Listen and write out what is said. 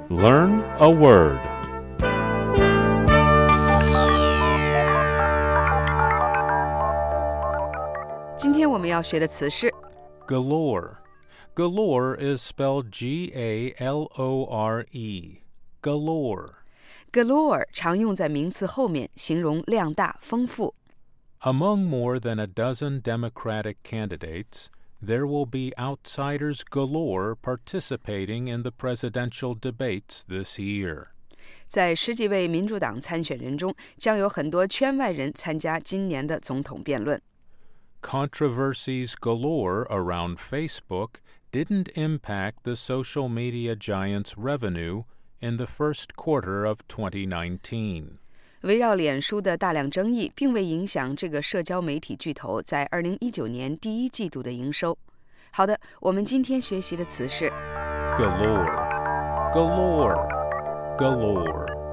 Learn a word. 今天我们要学的词是 Galore. Galore is spelled G-A-L-O-R-E. Galore. galore 常用在名词后面，形容量大、丰富。 Among more than a dozen Democratic candidates, there will be outsiders galore participating in the presidential debates this year. 在10几位民主党参选人中，将有很多圈外人参加今年的总统辩论。 Controversies galore around Facebook didn't impact the social media giant's revenue in the first quarter of 2019. 围绕脸书的大量争议，并未影响这个社交媒体巨头在2019年第一季度的营收。好的，我们今天学习的词是 Galore. Galore. Galore.